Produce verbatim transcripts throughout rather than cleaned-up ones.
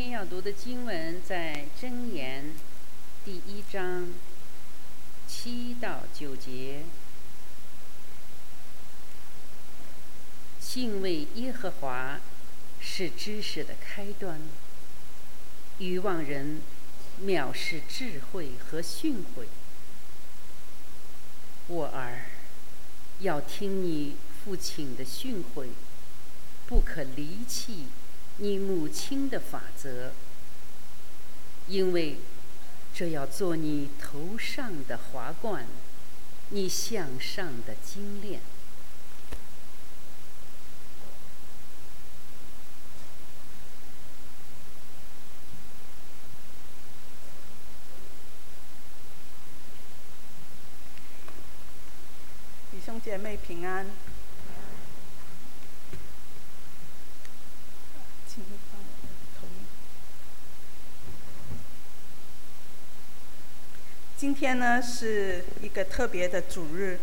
天要读的经文在箴言第一章七到九节。敬畏耶和华是知识的开端，愚妄人藐视智慧和训诲。我儿，要听你父亲的训诲，不可离弃你母亲的法则，因为这要做你头上的华冠，你项上的金链。 弟兄姐妹平安。请放我的投影。今天呢是一个特别的主日，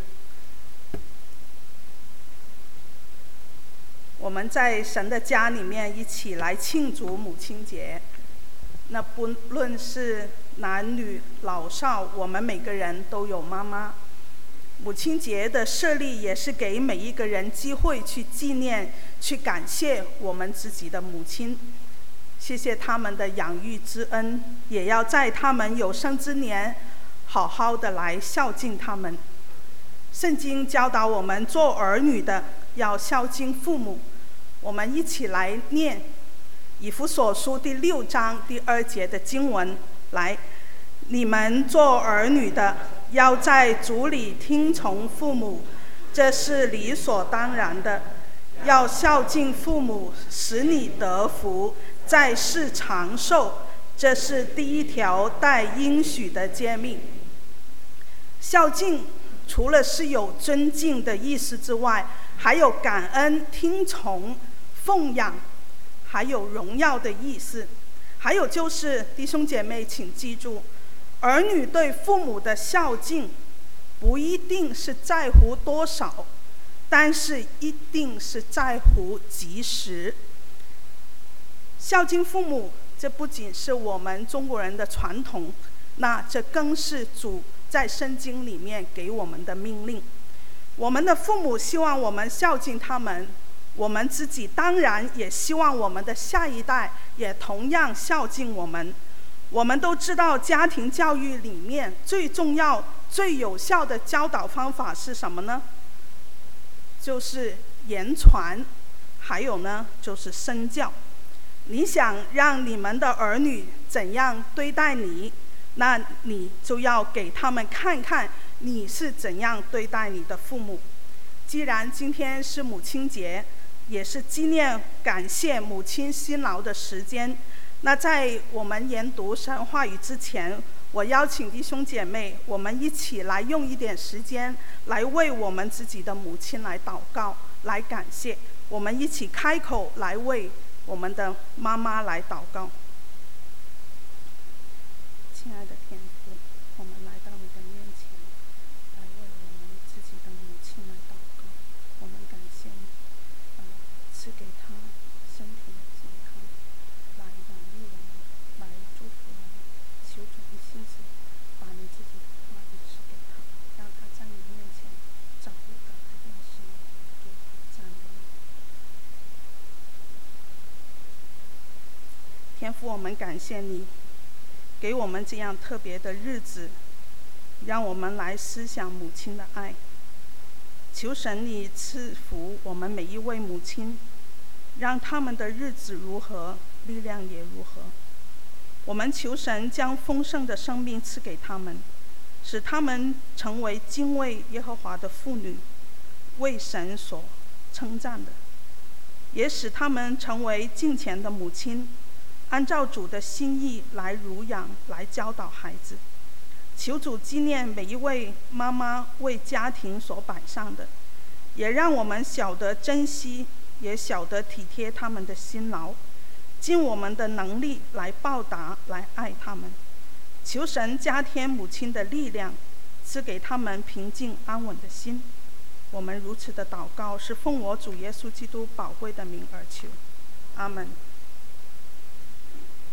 我们在神的家里面一起来庆祝母亲节。那不论是男女老少，我们每个人都有妈妈。母亲节的设立也是给每一个人机会去纪念、去感谢我们自己的母亲，谢谢他们的养育之恩，也要在他们有生之年好好的来孝敬他们。圣经教导我们做儿女的要孝敬父母，我们一起来念以弗所书第六章第二节的经文。来，你们做儿女的要在主里听从父母，这是理所当然的。要孝敬父母，使你得福，在世长寿，这是第一条带应许的诫命。孝敬除了是有尊敬的意思之外，还有感恩、听从、奉养，还有荣耀的意思。还有就是弟兄姐妹请记住，儿女对父母的孝敬不一定是在乎多少，但是一定是在乎及时。孝敬父母，这不仅是我们中国人的传统，那这更是主在圣经里面给我们的命令。我们的父母希望我们孝敬他们，我们自己当然也希望我们的下一代也同样孝敬我们。我们都知道家庭教育里面最重要最有效的教导方法是什么呢？就是言传，还有呢就是身教。你想让你们的儿女怎样对待你，那你就要给他们看看你是怎样对待你的父母。既然今天是母亲节，也是纪念感谢母亲辛劳的时间，那在我们研读神话语之前，我邀请弟兄姐妹，我们一起来用一点时间来为我们自己的母亲来祷告，来感谢。我们一起开口来为我们的妈妈来祷告。亲爱的天父，我们来到你的面前，来为我们自己的母亲来祷告。我们感谢你，啊，赐给她身体的健康，来养育我们，来祝福我们。求主的亲自把你自己的话语赐给她，让她在你面前早日得到认识你，给她赞美你。天父，我们感谢你给我们这样特别的日子，让我们来思想母亲的爱。求神你赐福我们每一位母亲，让他们的日子如何，力量也如何。我们求神将丰盛的生命赐给他们，使他们成为敬畏耶和华的妇女，为神所称赞的，也使他们成为敬虔的母亲，按照主的心意来乳养，来教导孩子。求主纪念每一位妈妈为家庭所摆上的，也让我们晓得珍惜，也晓得体贴他们的辛劳，尽我们的能力来报答，来爱他们。求神加添母亲的力量，赐给他们平静安稳的心。我们如此的祷告，是奉我主耶稣基督宝贵的名而求，阿们。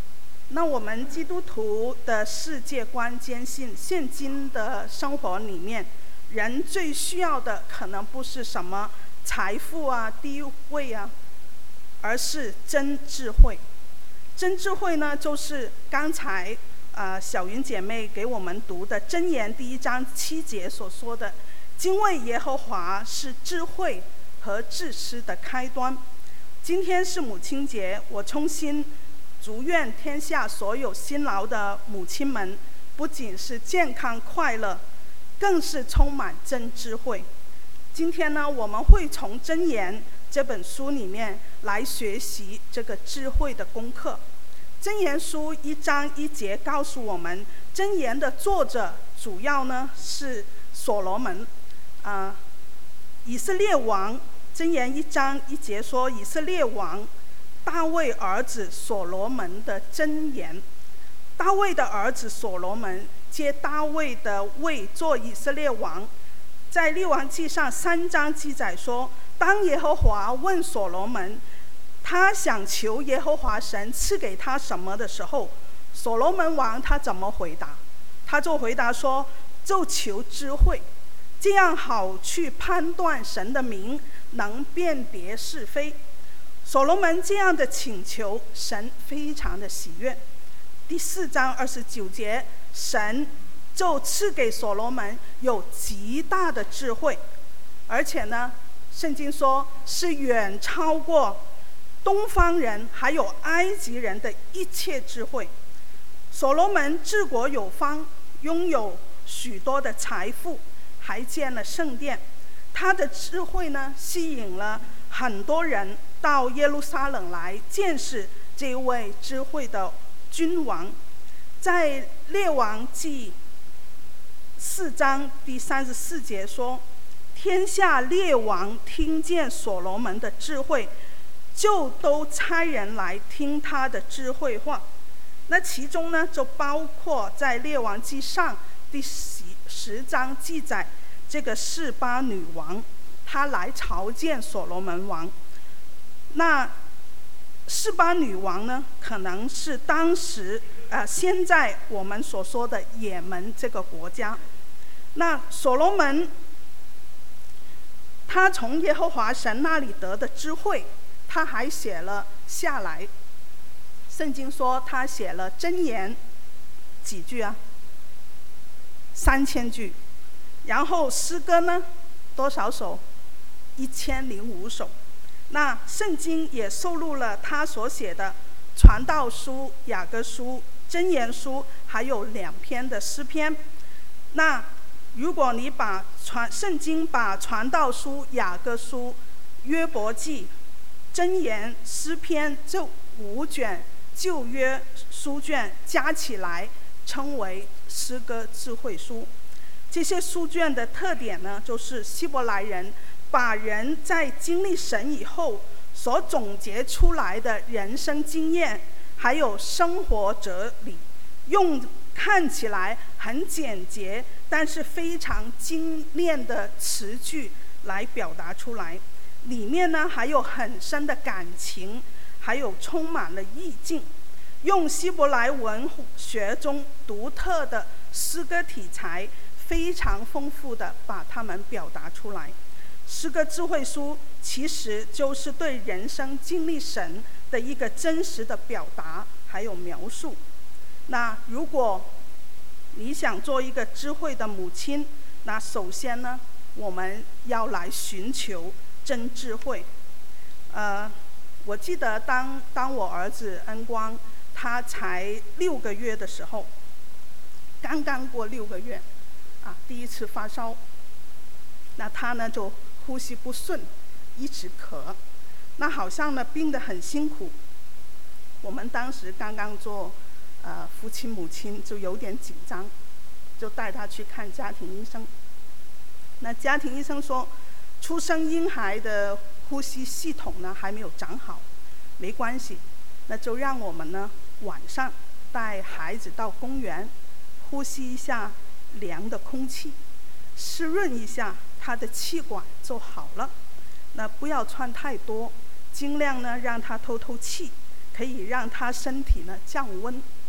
那我们基督徒的世界观坚信，现今的生活里面，人最需要的可能不是什么财富啊、地位啊，而是真智慧。真智慧呢，就是刚才呃小云姐妹给我们读的箴言第一章七节所说的，敬畏耶和华是智慧和知识的开端。今天是母亲节，我衷心祝愿天下所有辛劳的母亲们，不仅是健康快乐，更是充满真智慧。今天呢，我们会从箴言这本书里面来学习这个智慧的功课。箴言书一章一节告诉我们，箴言的作者主要呢是所罗门，啊、呃，以色列王。箴言一章一节说，以色列王大卫儿子所罗门的箴言。大卫的儿子所罗门接大卫的位做以色列王。在列王记上三章记载说，当耶和华问所罗门，他想求耶和华神赐给他什么的时候，所罗门王他怎么回答？他就回答说，就求智慧，这样好去判断神的名，能辨别是非。所罗门这样的请求，神非常的喜悦。第四章二十九节，神就赐给所罗门有极大的智慧，而且呢，圣经说是远超过东方人还有埃及人的一切智慧。所罗门治国有方，拥有许多的财富，还建了圣殿。他的智慧呢，吸引了很多人到耶路撒冷来见识这位智慧的君王。在列王记四章第三十四节说，天下列王听见所罗门的智慧，就都差人来听他的智慧话。那其中呢，就包括在列王记上第十十章记载这个示巴女王，她来朝见所罗门王。那示巴女王呢，可能是当时呃现在我们所说的也门这个国家。那所罗门他从耶和华神那里得的智慧，他还写了下来。圣经说他写了箴言几句啊？三千句。然后诗歌呢，多少首？一千零五首。那圣经也收录了他所写的传道书、雅各书、箴言书，还有两篇的诗篇。那如果你把传圣经把传道书、雅各书、约伯记、箴言、诗篇这五卷旧约书卷加起来，称为诗歌智慧书。这些书卷的特点呢，就是希伯来人把人在经历神以后所总结出来的人生经验，还有生活哲理，用看起来很简洁，但是非常精炼的词句来表达出来。里面呢，还有很深的感情，还有充满了意境，用希伯来文学中独特的诗歌题材，非常丰富的把它们表达出来。诗歌智慧书其实就是对人生经历神的一个真实的表达还有描述。那如果你想做一个智慧的母亲，那首先呢，我们要来寻求真智慧。呃，我记得当当我儿子恩光他才六个月的时候，刚刚过六个月，啊，第一次发烧，那他呢就呼吸不顺，一直咳，那好像呢病得很辛苦。我们当时刚刚做呃父亲母亲，就有点紧张，就带他去看家庭医生。那家庭医生说，出生婴孩的呼吸系统呢还没有长好，没关系，那就让我们呢晚上带孩子到公园，呼吸一下凉的空气，湿润一下他的气管就好了。那不要穿太多，尽量呢让他透透气，可以让他身体呢降温。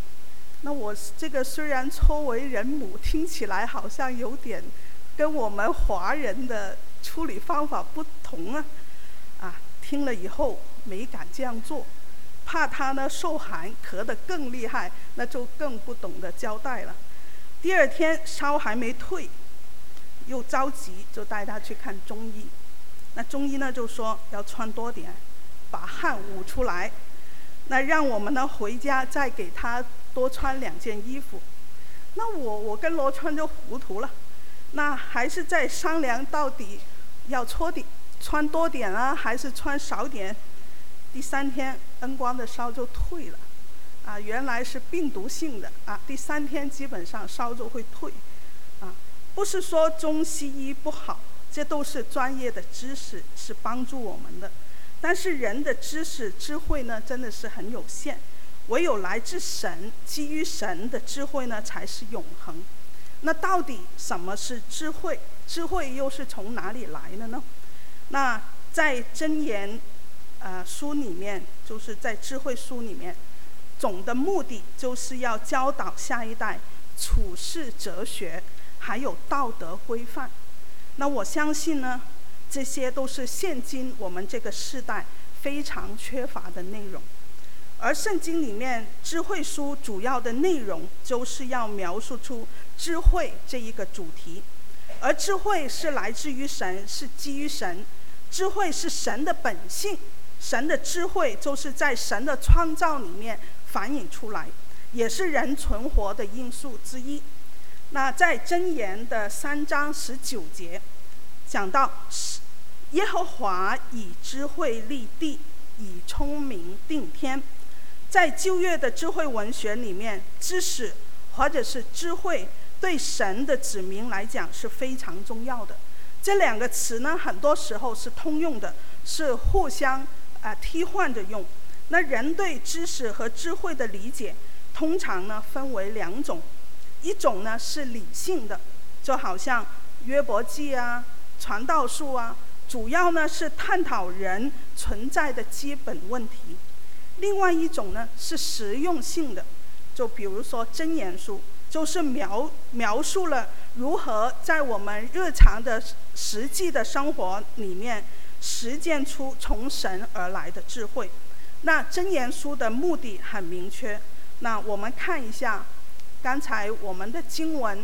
那我这个虽然初为人母，听起来好像有点跟我们华人的处理方法不同啊。啊，听了以后没敢这样做，怕他呢受寒咳得更厉害，那就更不懂得交代了。第二天烧还没退，又着急，就带他去看中医。那中医呢就说要穿多点，把汗捂出来，那让我们呢回家再给他多穿两件衣服。那我我跟罗川就糊涂了，那还是在商量到底要搓底穿多点啊，还是穿少点。第三天恩光的烧就退了，啊，原来是病毒性的啊。第三天基本上烧就会退，啊，不是说中西医不好，这都是专业的知识，是帮助我们的。但是人的知识智慧呢，真的是很有限，唯有来自神，基于神的智慧呢，才是永恒。那到底什么是智慧？智慧又是从哪里来的呢？那在箴言呃书里面，就是在智慧书里面，总的目的就是要教导下一代处世哲学，还有道德规范。那我相信呢，这些都是现今我们这个世代非常缺乏的内容。而圣经里面智慧书主要的内容就是要描述出智慧这一个主题，而智慧是来自于神，是基于神，智慧是神的本性，神的智慧就是在神的创造里面反映出来，也是人存活的因素之一。那在箴言的三章十九节讲到，耶和华以智慧立地，以聪明定天。在旧约的智慧文学里面，知识或者是智慧对神的子民来讲是非常重要的。这两个词呢，很多时候是通用的，是互相呃替换着用。那人对知识和智慧的理解，通常呢分为两种，一种呢是理性的，就好像约伯记啊、传道书啊，主要呢是探讨人存在的基本问题。另外一种呢是实用性的，就比如说箴言书，就是描描述了如何在我们日常的实际的生活里面实践出从神而来的智慧。那箴言书的目的很明确，那我们看一下刚才我们的经文，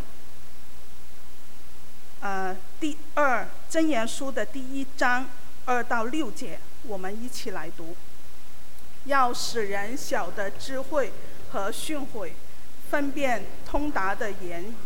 呃，第二箴言书的第一章二到六节，我们一起来读。要使人晓得智慧和训诲，分辨通达的言，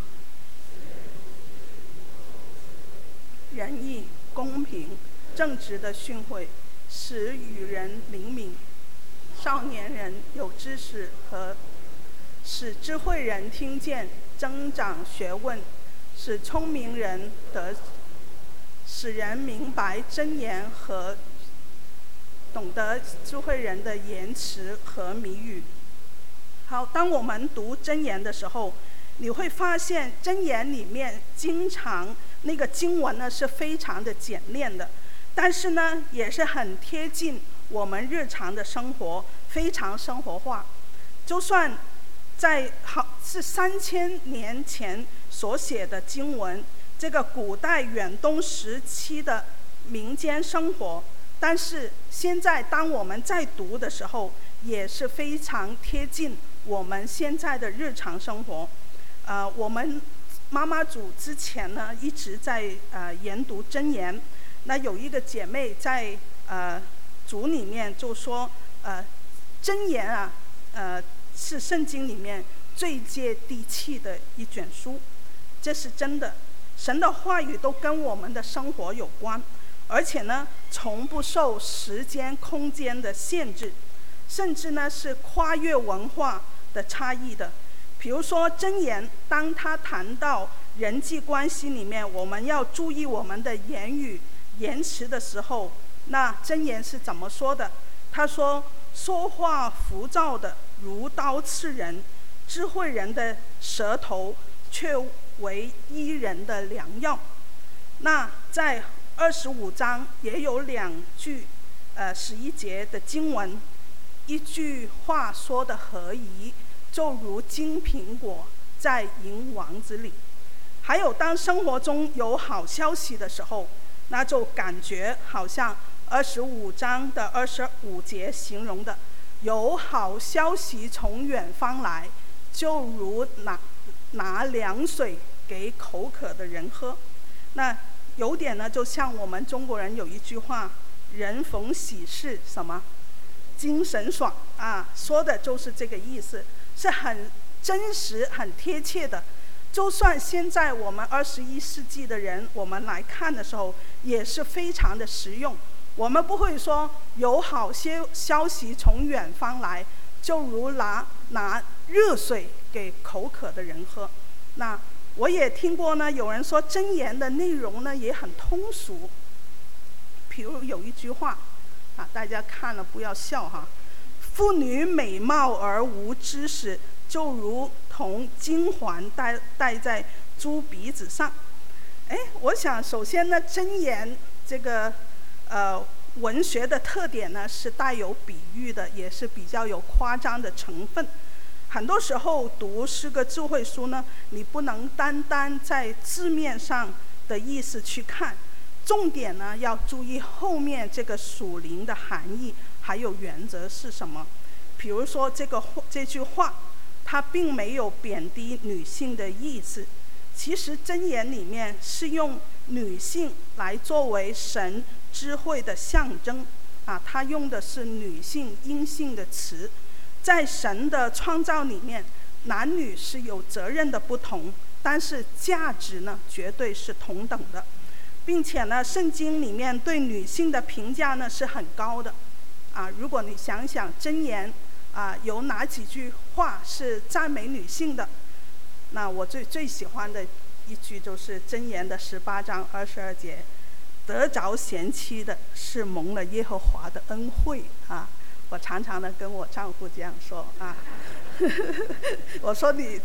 仁义、公平、正直的训诲，使与人灵敏。少年人有知识和使智慧人听见，增长学问，使聪明人得，使人明白箴言和懂得智慧人的言辞和谜语。好，当我们读箴言的时候，你会发现箴言里面经常那个经文呢是非常的简练的，但是呢也是很贴近我们日常的生活，非常生活化。就算在好是三千年前所写的经文，这个古代远东时期的民间生活，但是现在当我们在读的时候，也是非常贴近我们现在的日常生活。呃，我们妈妈组之前呢一直在呃研读箴言，那有一个姐妹在呃组里面就说，呃箴言啊，呃是圣经里面最接地气的一卷书，这是真的。神的话语都跟我们的生活有关，而且呢从不受时间空间的限制，甚至呢是跨越文化的差异的。比如说箴言，当他谈到人际关系里面我们要注意我们的言语言辞的时候，那箴言是怎么说的？他说，说话浮躁的如刀刺人，智慧人的舌头却为医人的良药。那在二十五章也有两句呃十一节的经文，一句话说的合宜， 就如金苹果在银王子里。还有当生活中有好消息的时候，那就感觉好像二十五章的二十五节形容的，有好消息从远方来，就如拿拿凉水给口渴的人喝。那有点呢，就像我们中国人有一句话，人逢喜事什么精神爽啊，说的就是这个意思，是很真实很贴切的。就算现在我们二十一世纪的人，我们来看的时候也是非常的实用。我们不会说有好些消息从远方来，就如拿拿热水给口渴的人喝。那我也听过呢，有人说箴言的内容呢也很通俗。比如有一句话啊，大家看了不要笑哈，妇女美貌而无知识，就如同金环戴戴在猪鼻子上。哎，我想首先呢，箴言这个呃文学的特点呢是带有比喻的，也是比较有夸张的成分。很多时候读诗歌智慧书呢，你不能单单在字面上的意思去看，重点呢要注意后面这个属灵的含义还有原则是什么。比如说这个这句话，它并没有贬低女性的意思，其实箴言里面是用女性来作为神智慧的象征啊，它用的是女性阴性的词。在神的创造里面，男女是有责任的不同，但是价值呢绝对是同等的，并且呢圣经里面对女性的评价呢是很高的啊。如果你想想箴言啊，有哪几句话是赞美女性的？那我最最喜欢的一句就是箴言的十八章二十二节，得着贤妻的是蒙了耶和华的恩惠啊。我常常的跟我丈夫这样说啊，我说你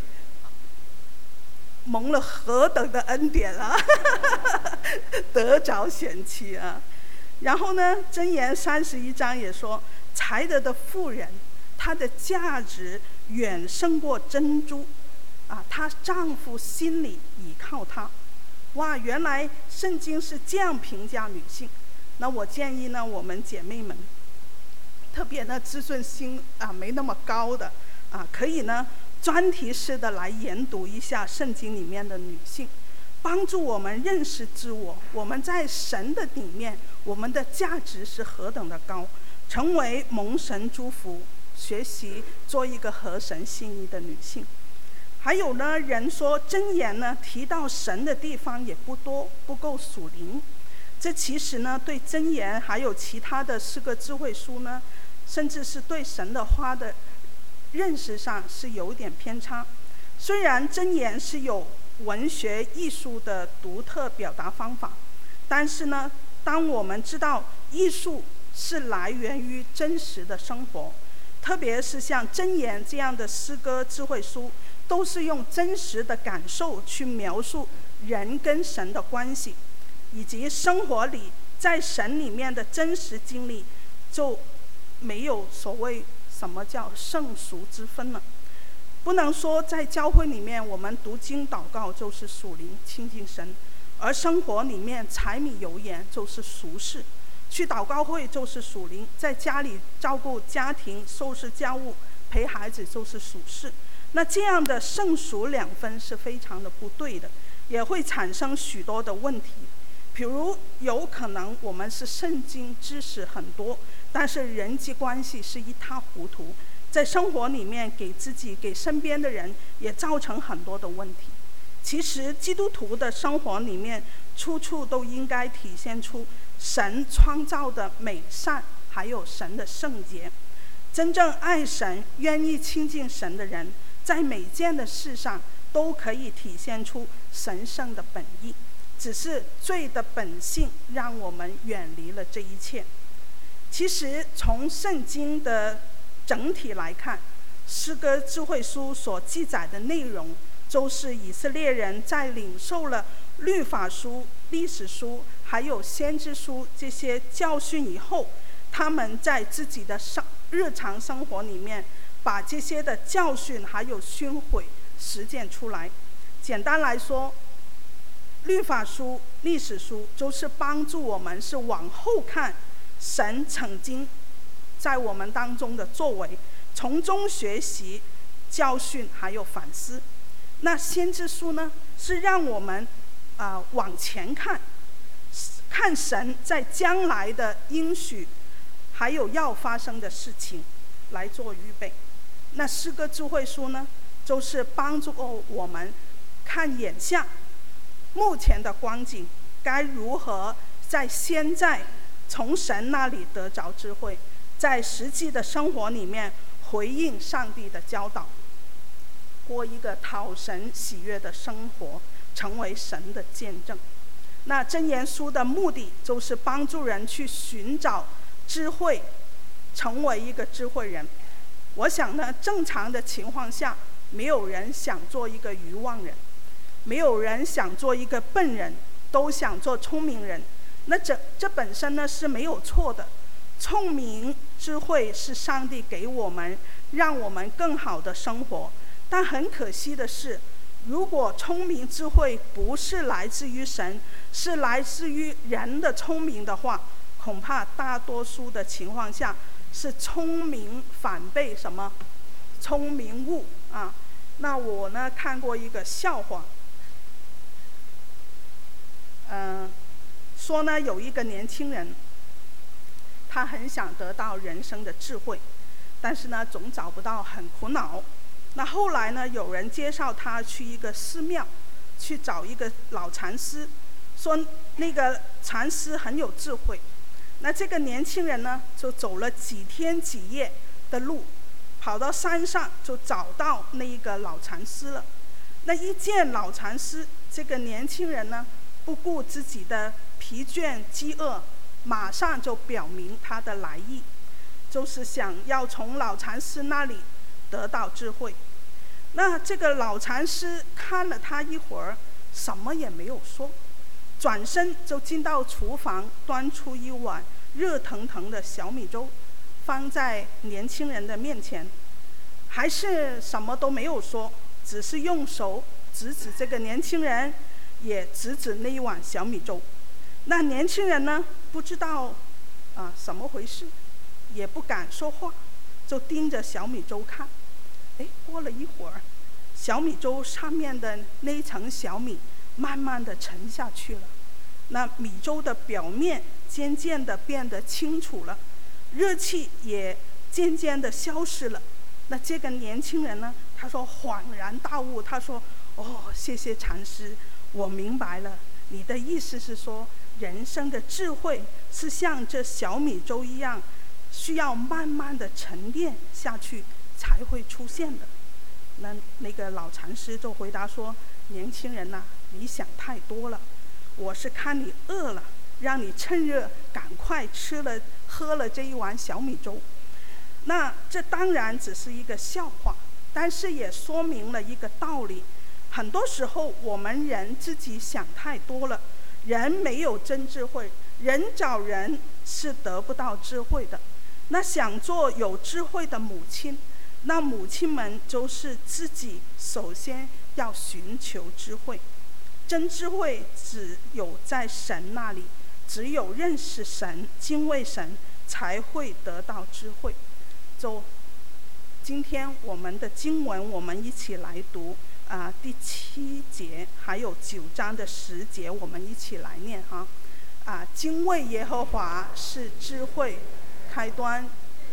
蒙了何等的恩典啊，得着贤妻啊。然后呢，箴言三十一章也说，才德的妇人，她的价值远胜过珍珠啊，她丈夫心里倚靠她。哇，原来圣经是这样评价女性。那我建议呢，我们姐妹们，特别呢自尊心啊没那么高的啊，可以呢专题式的来研读一下圣经里面的女性，帮助我们认识自我，我们在神的里面，我们的价值是何等的高，成为蒙神祝福，学习做一个合神心意的女性。还有呢，人说箴言呢提到神的地方也不多，不够属灵。这其实呢对箴言还有其他的诗歌智慧书呢，甚至是对神的话的认识上是有点偏差。虽然箴言是有文学艺术的独特表达方法，但是呢，当我们知道艺术是来源于真实的生活，特别是像箴言这样的诗歌智慧书，都是用真实的感受去描述人跟神的关系，以及生活里在神里面的真实经历，就没有所谓什么叫圣俗之分了。不能说在教会里面我们读经祷告就是属灵亲近神，而生活里面柴米油盐就是俗事，去祷告会就是属灵，在家里照顾家庭收拾家务陪孩子就是属事。那这样的圣俗两分是非常的不对的，也会产生许多的问题。比如有可能我们是圣经知识很多，但是人际关系是一塌糊涂，在生活里面给自己给身边的人也造成很多的问题。其实基督徒的生活里面处处都应该体现出神创造的美善，还有神的圣洁。真正爱神愿意亲近神的人，在每件的事上都可以体现出神圣的本意，只是罪的本性让我们远离了这一切。其实从圣经的整体来看，诗歌智慧书所记载的内容，就是以色列人在领受了律法书、历史书还有先知书这些教训以后，他们在自己的日常生活里面把这些的教训还有训诲实践出来。简单来说，律法书、历史书就是帮助我们是往后看神曾经在我们当中的作为，从中学习教训还有反思。那先知书呢，是让我们啊、呃、往前看，看神在将来的应许还有要发生的事情来做预备。那诗歌智慧书呢，就是帮助我们看眼下目前的光景，该如何在现在从神那里得着智慧，在实际的生活里面回应上帝的教导，过一个讨神喜悦的生活，成为神的见证。那箴言书的目的就是帮助人去寻找智慧，成为一个智慧人。我想呢，正常的情况下，没有人想做一个愚妄人，没有人想做一个笨人，都想做聪明人。那这这本身呢是没有错的，聪明智慧是上帝给我们，让我们更好的生活。但很可惜的是，如果聪明智慧不是来自于神，是来自于人的聪明的话，恐怕大多数的情况下是聪明反被什么？聪明误啊！那我呢看过一个笑话，嗯、呃，说呢有一个年轻人，他很想得到人生的智慧，但是呢总找不到，很苦恼。那后来呢，有人介绍他去一个寺庙，去找一个老禅师，说那个禅师很有智慧。那这个年轻人呢，就走了几天几夜的路，跑到山上就找到那一个老禅师了。那一见老禅师，这个年轻人呢，不顾自己的疲倦饥饿，马上就表明他的来意，就是想要从老禅师那里得到智慧。那这个老禅师看了他一会儿，什么也没有说，转身就进到厨房，端出一碗热腾腾的小米粥，放在年轻人的面前，还是什么都没有说，只是用手指指这个年轻人，也指指那一碗小米粥。那年轻人呢，不知道啊什么回事，也不敢说话，就盯着小米粥看。哎，过了一会儿，小米粥上面的那一层小米慢慢的沉下去了，那米粥的表面渐渐的变得清楚了，热气也渐渐的消失了。那这个年轻人呢，他说恍然大悟，他说：“哦，谢谢禅师，我明白了，你的意思是说，人生的智慧是像这小米粥一样，需要慢慢的沉淀下去才会出现的。”那那个老禅师就回答说：“年轻人呐、啊，你想太多了，我是看你饿了，让你趁热赶快吃了喝了这一碗小米粥。”那这当然只是一个笑话，但是也说明了一个道理：很多时候我们人自己想太多了，人没有真智慧，人找人是得不到智慧的。那想做有智慧的母亲，那母亲们就是自己首先要寻求智慧。真智慧只有在神那里，只有认识神、敬畏神，才会得到智慧。就今天我们的经文，我们一起来读啊、呃，第七节还有九章的十节，我们一起来念哈。啊，敬畏耶和华是智慧开端，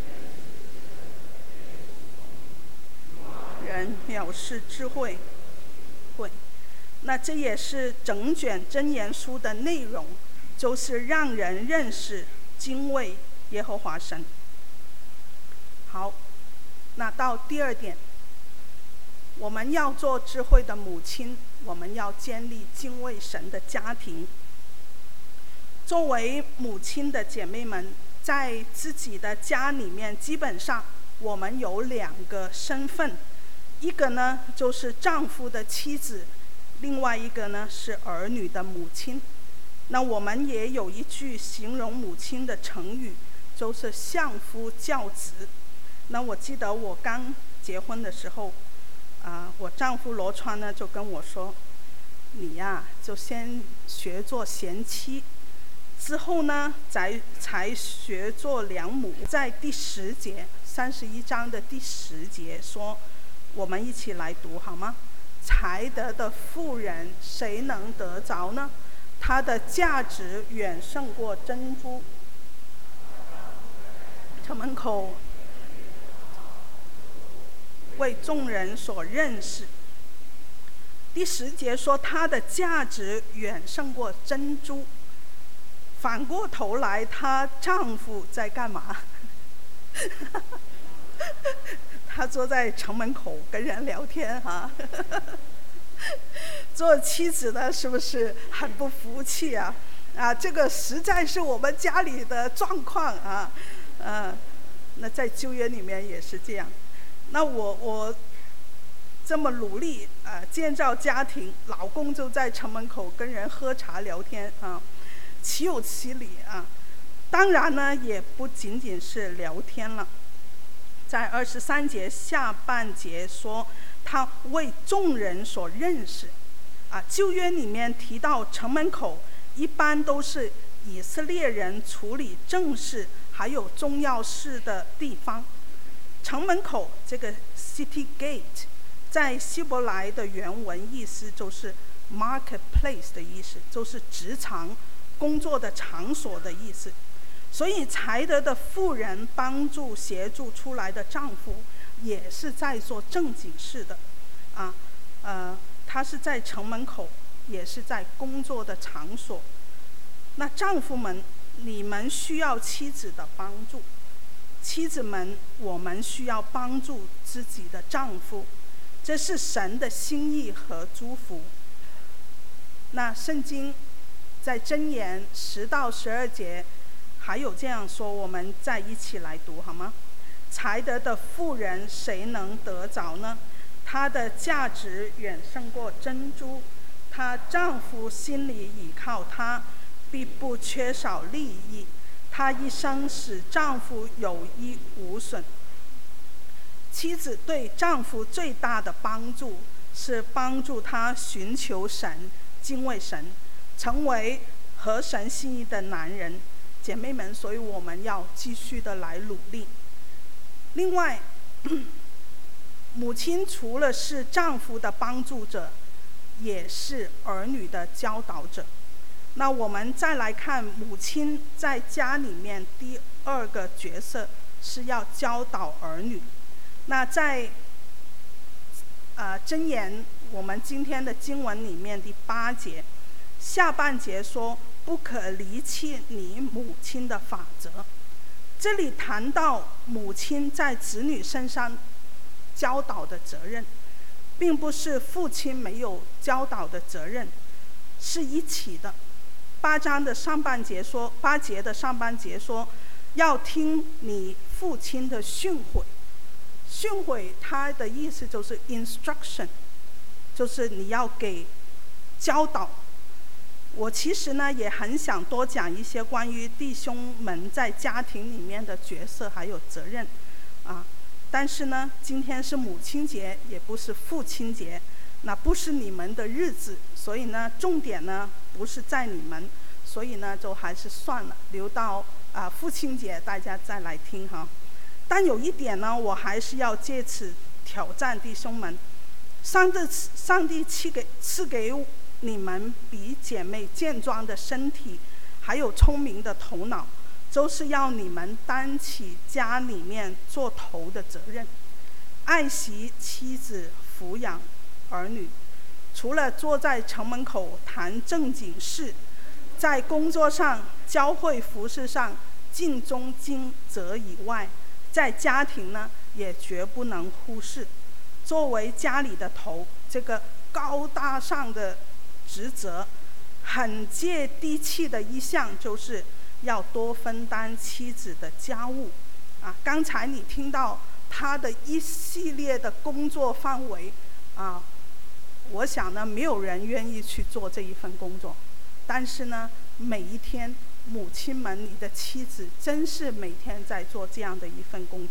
人藐视智慧。会，那这也是整卷箴言书的内容，就是让人认识敬畏耶和华神。好，那到第二点，我们要做智慧的母亲，我们要建立敬畏神的家庭。作为母亲的姐妹们，在自己的家里面，基本上我们有两个身份，一个呢就是丈夫的妻子，另外一个呢是儿女的母亲。那我们也有一句形容母亲的成语，就是相夫教子。 那我记得我刚结婚的时候，啊，我丈夫罗川呢就跟我说，你呀就先学做贤妻，之后呢才才学做良母。在第十节三十一章的第十节说，我们一起来读好吗？才德的妇人谁能得着呢？她的价值远胜过珍珠。城门口为众人所认识。第十节说她的价值远胜过珍珠。反过头来，她丈夫在干嘛？她坐在城门口跟人聊天哈、啊。做妻子的是不是很不服气啊？啊，这个实在是我们家里的状况啊。嗯，那在旧约里面也是这样。那我我这么努力啊，建造家庭，老公就在城门口跟人喝茶聊天啊，岂有其理啊！当然呢，也不仅仅是聊天了。在二十三节下半节说，他为众人所认识。啊，旧约里面提到城门口，一般都是以色列人处理政事还有重要事的地方。城门口这个 city gate 在希伯来的原文意思就是 marketplace 的意思，就是职场工作的场所的意思。所以才德的妇人帮助协助出来的丈夫也是在做正经事的啊，呃他是在城门口，也是在工作的场所。那丈夫们，你们需要妻子的帮助；妻子们，我们需要帮助自己的丈夫，这是神的心意和祝福。那圣经在箴言十到十二节还有这样说，我们再一起来读好吗？才德的妇人谁能得着呢？她的价值远胜过珍珠，她丈夫心里倚靠她，必不缺少利益。她一生使丈夫有益无损。妻子对丈夫最大的帮助是帮助他寻求神、敬畏神，成为合神心意的男人。姐妹们，所以我们要继续的来努力。另外，母亲除了是丈夫的帮助者，也是儿女的教导者。那我们再来看母亲在家里面第二个角色是要教导儿女。那在呃箴言我们今天的经文里面第八节下半节说，不可离弃你母亲的法则。这里谈到母亲在子女身上教导的责任，并不是父亲没有教导的责任，是一起的。八章的上半节说，八节的上半节说，要听你父亲的训诲。训诲它的意思就是 instruction， 就是你要给教导。我其实呢也很想多讲一些关于弟兄们在家庭里面的角色还有责任啊，但是呢今天是母亲节，也不是父亲节，那不是你们的日子，所以呢重点呢不是在你们，所以呢就还是算了，留到啊父亲节大家再来听哈。但有一点呢，我还是要借此挑战弟兄们，上帝上帝赐给赐给你们比姐妹健壮的身体，还有聪明的头脑，就是要你们担起家里面做头的责任，爱惜妻子，抚养儿女。除了坐在城门口谈正经事，在工作上、教会服事上尽忠尽责以外，在家庭呢也绝不能忽视。作为家里的头，这个高大上的职责，很接地气的一项就是要多分担妻子的家务啊。刚才你听到他的一系列的工作范围啊，我想呢没有人愿意去做这一份工作，但是呢每一天母亲们，你的妻子真是每天在做这样的一份工作，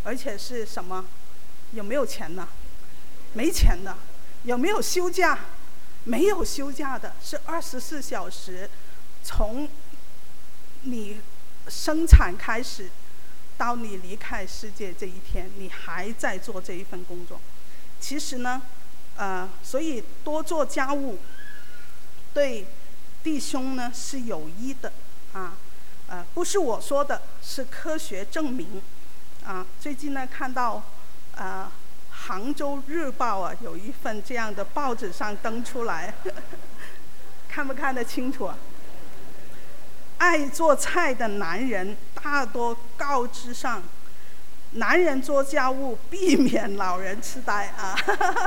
而且是什么？有没有钱呢？没钱的。有没有休假？没有休假的，是二十四小时，从你生产开始到你离开世界这一天，你还在做这一份工作。其实呢，呃，所以多做家务对弟兄呢是有益的啊，呃，不是我说的，是科学证明啊。最近呢看到呃。杭州日报啊，有一份这样的报纸上登出来，呵呵看不看得清楚啊？爱做菜的男人大多高智商，男人做家务避免老人痴呆啊！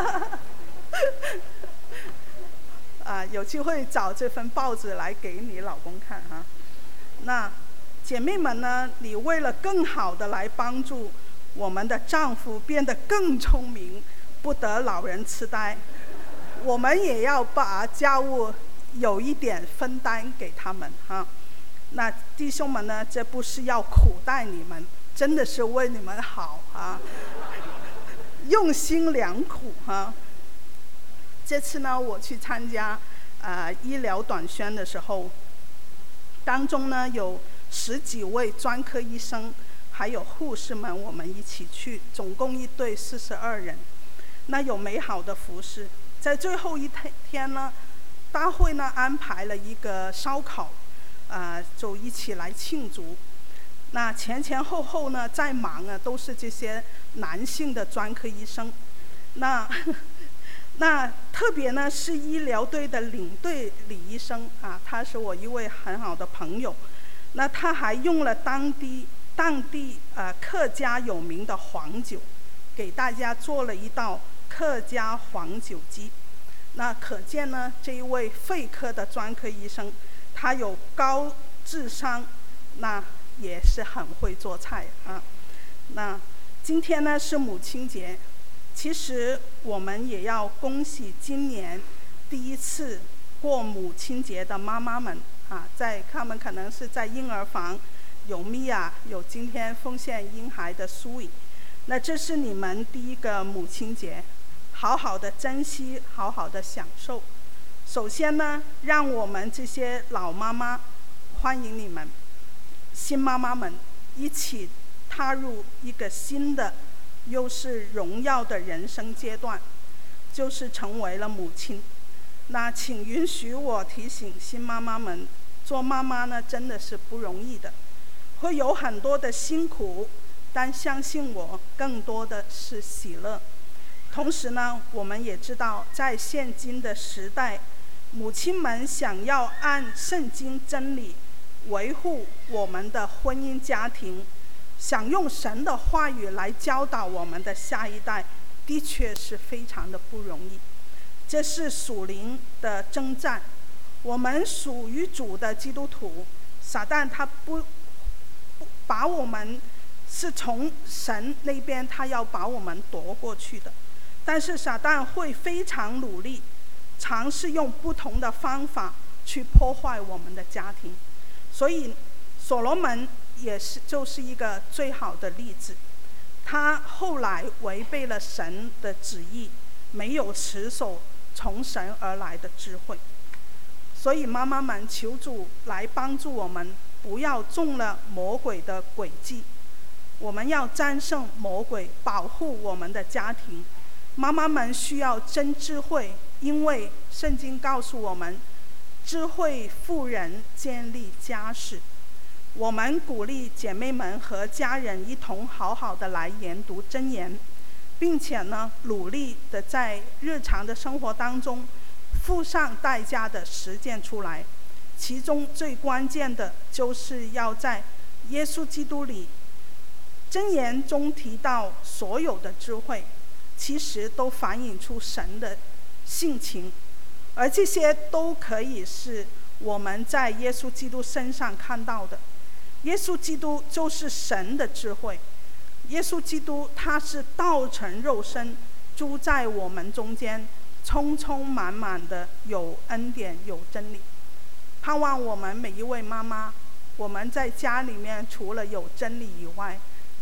啊，有机会找这份报纸来给你老公看哈、啊。那姐妹们呢，你为了更好的来帮助我们的丈夫变得更聪明，不得老人痴呆，我们也要把家务有一点分担给他们哈。那弟兄们呢，这不是要苦待你们，真的是为你们好啊，用心良苦哈。这次呢，我去参加呃医疗短宣的时候，当中呢有十几位专科医生。还有护士们，我们一起去，总共一队四十二人。那有美好的服饰，在最后一天呢，大会呢安排了一个烧烤，呃，就一起来庆祝。那前前后后呢，在忙啊，都是这些男性的专科医生。那那特别呢是医疗队的领队李医生啊，他是我一位很好的朋友。那他还用了当地。当地呃客家有名的黄酒，给大家做了一道客家黄酒鸡。那可见呢，这一位肺科的专科医生，他有高智商，那也是很会做菜啊。那今天呢是母亲节，其实我们也要恭喜今年第一次过母亲节的妈妈们啊，在他们可能是在婴儿房。有米娅，有今天奉献婴孩的苏颖，那这是你们第一个母亲节，好好的珍惜，好好的享受。首先呢，让我们这些老妈妈欢迎你们，新妈妈们一起踏入一个新的，又是荣耀的人生阶段，就是成为了母亲。那请允许我提醒新妈妈们，做妈妈呢真的是不容易的。会有很多的辛苦，但相信我，更多的是喜乐。同时呢，我们也知道，在现今的时代，母亲们想要按圣经真理维护我们的婚姻家庭，想用神的话语来教导我们的下一代，的确是非常的不容易。这是属灵的征战。我们属于主的基督徒，撒旦他不把我们是从神那边，他要把我们夺过去的。但是撒旦会非常努力，尝试用不同的方法去破坏我们的家庭。所以所罗门也是就是一个最好的例子。他后来违背了神的旨意，没有持守从神而来的智慧。所以妈妈们，求主来帮助我们，不要中了魔鬼的诡计。我们要战胜魔鬼，保护我们的家庭。妈妈们需要真智慧，因为圣经告诉我们，智慧妇人建立家室。我们鼓励姐妹们和家人一同好好的来研读箴言，并且呢，努力的在日常的生活当中付上代价的实践出来。其中最关键的就是要在耶稣基督里。箴言中提到所有的智慧，其实都反映出神的性情，而这些都可以是我们在耶稣基督身上看到的。耶稣基督就是神的智慧，耶稣基督他是道成肉身，住在我们中间，充充满满的有恩典有真理。盼望我们每一位妈妈，我们在家里面除了有真理以外，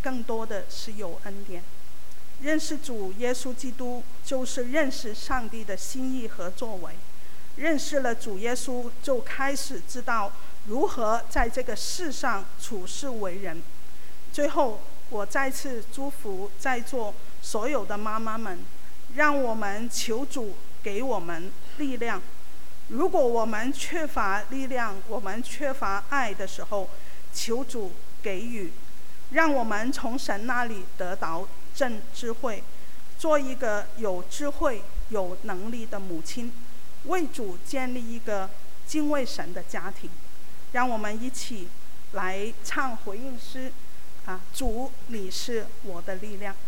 更多的是有恩典。认识主耶稣基督，就是认识上帝的心意和作为。认识了主耶稣，就开始知道如何在这个世上处事为人。最后，我再次祝福在座所有的妈妈们，让我们求主给我们力量。如果我们缺乏力量，我们缺乏爱的时候，求主给予，让我们从神那里得到正智慧，做一个有智慧有能力的母亲，为主建立一个敬畏神的家庭。让我们一起来唱回应诗啊，主你是我的力量。